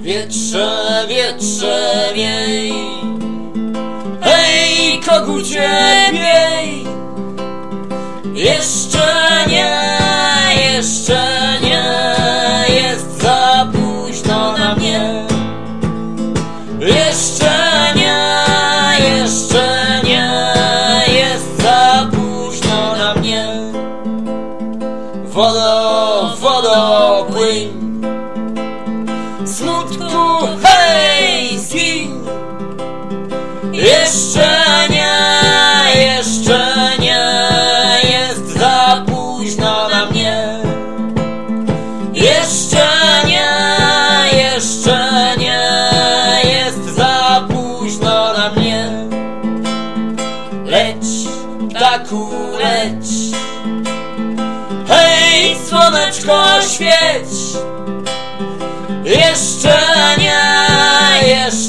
Wietrze, wietrze, wiej, hej, kogucie, wiej. Jeszcze nie, jest za późno na mnie. Jeszcze nie, jest za późno na mnie. Wodo, wodo, płyń, smutku, hej, zgiń. Jeszcze nie, jest za późno na mnie. Jeszcze nie, jest za późno na mnie. Leć, ptaku, leć, hej, słoneczko, świeć. Jeszcze nie,